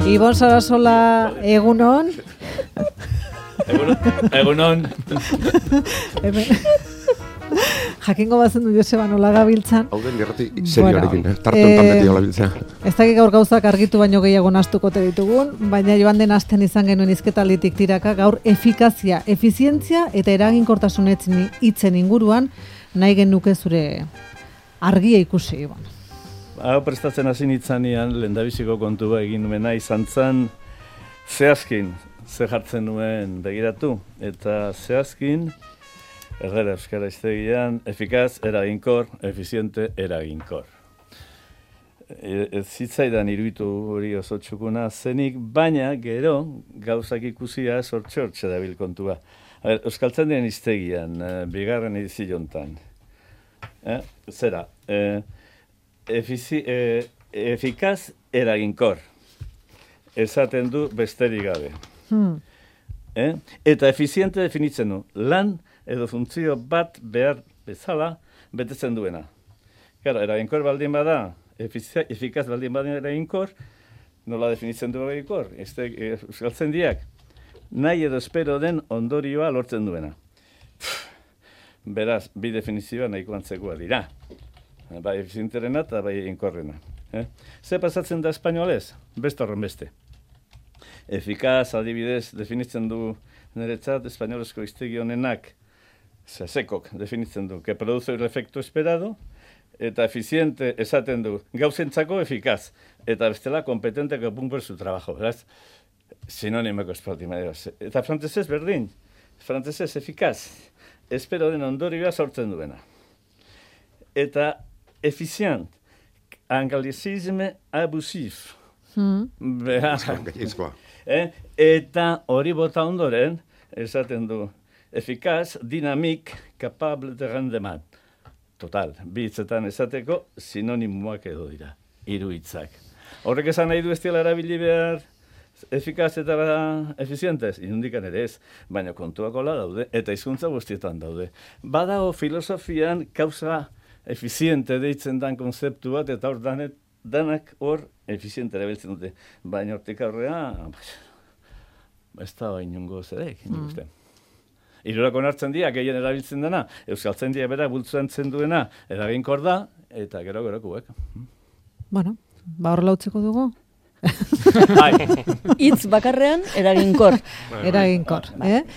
Ibon Sarasola, egunon. Egunon. Jakingo bazen du Joseba nola gabiltzan. Hau den gerrati serioarekin, tartu enten beti hola biltzea. Ez dakik gaur gauzak argitu baino gehiago nastuko te ditugun, baina joan den asten izan genuen hizketalditik tiraka gaur efikazia, efizientzia eta eraginkortasun hitzen inguruan nahi genuke zure argia ikusi. Hau prestatzen hasi nitzanean, lehendabiziko kontua egin nuena izan zen, zehazkin, ze jartzen nuen begiratu, eta zehazkin, errera euskara iztegian, efikaz, eraginkor, efiziente, eraginkor. Ez zitzaidan iruditu hori oso txukuna zenik, baina gero gauzak ikusia sortxe dabil kontua. Euskaltzen den iztegian, bigarren ediziontan. Zera, efikaz, eraginkor. Esaten du besterik gabe. Eta efiziente definitzen du, lan edo funtzio bat behar bezala betetzen duena. Gara, eraginkor baldin bada, efikaz baldin bada eraginkor, nola definitzen du eraginkor? Euskaltzen diak, nahi edo espero den ondorioa lortzen duena. Beraz, bi definizioa nahiko antzekoa dira. Bai efizienterena eta bai eraginkorrena. Ze pasatzen da espainolez? Beste horren beste. Efikaz, adibidez, definitzen du niretzat, espainolezko hiztegi honenak, sekok definitzen du, que produce el efecto esperado, eta eficiente esaten du, gauzentzako efikaz, eta bestela kompetente que cumple su trabajo, beraz, sinonimeko espaldi maderaz. Eta frantzesez berdin, frantzesez efikaz, espero den ondorioa sortzen duena. Eta eficient, anglicizme abusif. Eta hori bota ondoren, esaten du, efikaz, dinamik, capable de rendement. Total, bi hitzetan esateko sinonimoak edo dira, hiru hitzak. Horrek esan nahi du ez dela erabili behar efikaz eta efizientez, inundikan ere ez, baina kontuak hola daude, eta hizkuntza guztietan daude. Badago filosofian kausa efiziente deitzen dan konzeptu bat, eta hor danak hor efiziente erabiltzen dute. Baina hortik aurrea, ez da inungo zerek, nik uste. Hirurak onartzen dira, gehien erabiltzen dena, euskaltzen dira bera bultzatzen duena, eraginkor da, eta gero-gerokuek. Bueno, horrela utziko dugu? Hitz bakarrean eraginkor. Eraginkor.